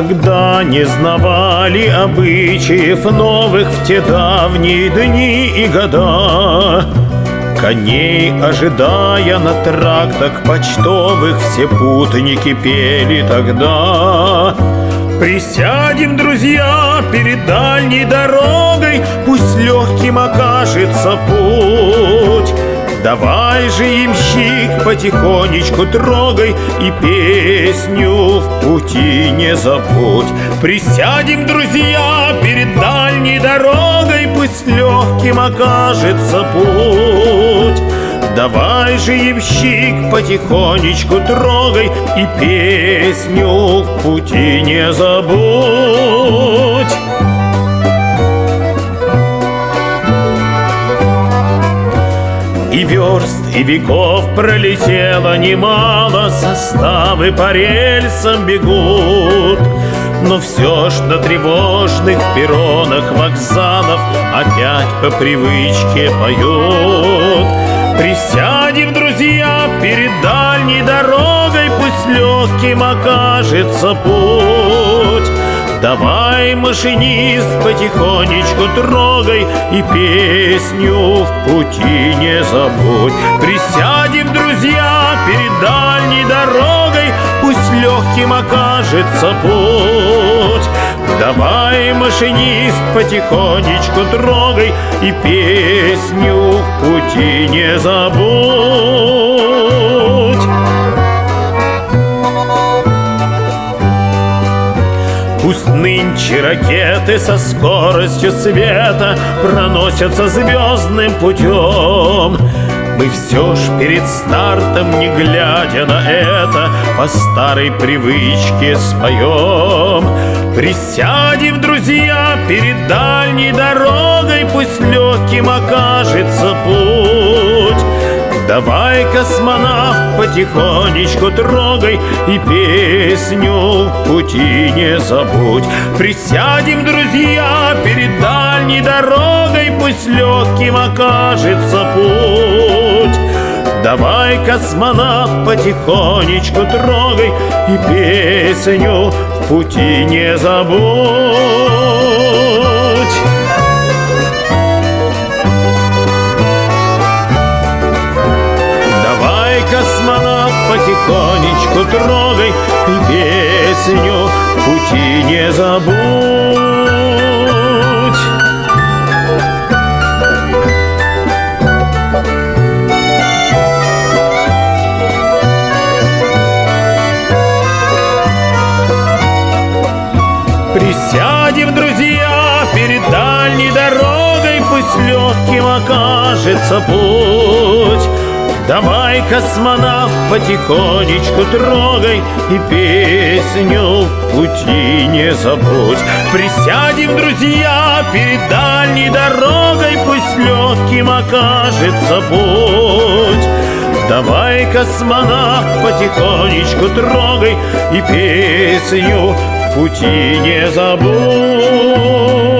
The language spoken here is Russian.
Когда не знавали обычаев новых в те давние дни и года, коней ожидая на трактах почтовых, все путники пели тогда. Присядем, друзья, перед дальней дорогой, пусть легким окажется путь. Давай же, ямщик, потихонечку трогай и песню в пути не забудь. Присядем, друзья, перед дальней дорогой, пусть легким окажется путь. Давай же, ямщик, потихонечку трогай и песню в пути не забудь. И верст, и веков пролетело немало, составы по рельсам бегут. Но все ж на тревожных перронах вокзалов опять по привычке поют. Присядем, друзья, перед дальней дорогой, пусть легким окажется путь. Давай, машинист, потихонечку трогай и песню в пути не забудь. Присядем, друзья, перед дальней дорогой, пусть легким окажется путь. Давай, машинист, потихонечку трогай и песню в пути не забудь. Пусть нынче ракеты со скоростью света проносятся звездным путем, мы все ж перед стартом, не глядя на это, по старой привычке споем. Присядем, друзья, перед дальней дорогой, пусть легким окажется путь. Давай, космонавт, потихонечку трогай и песню в пути не забудь. Присядем, друзья, перед дальней дорогой, пусть легким окажется путь. Давай, космонавт, потихонечку трогай и песню в пути не забудь. Космонавт, потихонечку трогай и песню в пути не забудь. Присядем, друзья, перед дальней дорогой, пусть легким окажется путь. Давай, космонавт, потихонечку трогай и песню в пути не забудь. Присядем, друзья, перед дальней дорогой, пусть легким окажется путь. Давай, космонавт, потихонечку трогай и песню в пути не забудь.